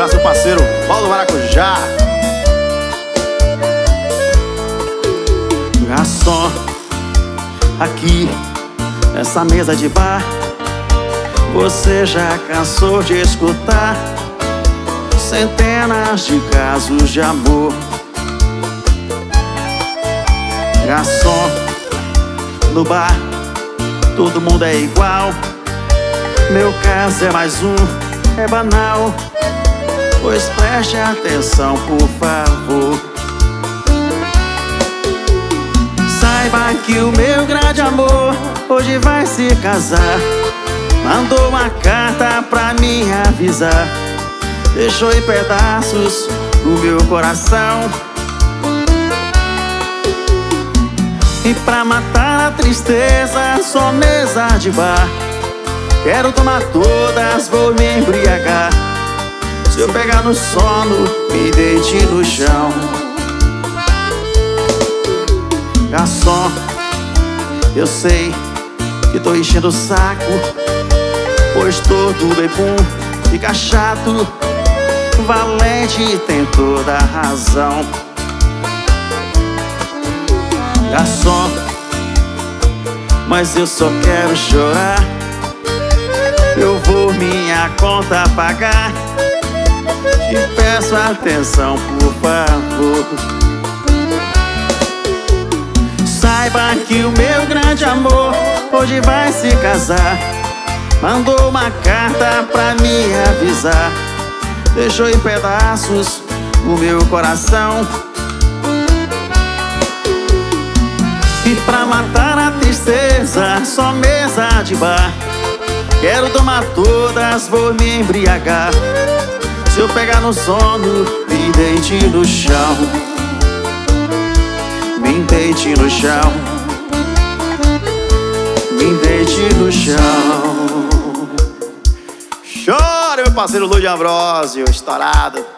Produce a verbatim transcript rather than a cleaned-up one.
abraço, meu parceiro Paulo Maracujá. Garçom, aqui nessa mesa de bar, você já cansou de escutar centenas de casos de amor. Garçom, no bar todo mundo é igual, meu caso é mais um, é banal. Pois preste atenção, por favor. Saiba que o meu grande amor hoje vai se casar. Mandou uma carta pra me avisar, deixou em pedaços o meu coração. E pra matar a tristeza, só mesa de bar. Quero tomar todas, vou me embriagar. Se eu pegar no sono, me deite no chão. Garçom, eu sei que tô enchendo o saco, pois todo bebum fica chato. Valente tem toda a razão. Garçom, mas eu só quero chorar. Eu vou minha conta pagar. Te peço atenção, por favor. Saiba que o meu grande amor hoje vai se casar. Mandou uma carta pra me avisar, deixou em pedaços o meu coração. E pra matar a tristeza, só mesa de bar. Quero tomar todas, vou me embriagar. Se eu pegar no sono, me deite no chão. Me deite no chão. Me deite no chão. Chora, meu parceiro Luiz Ambrosio, estourado.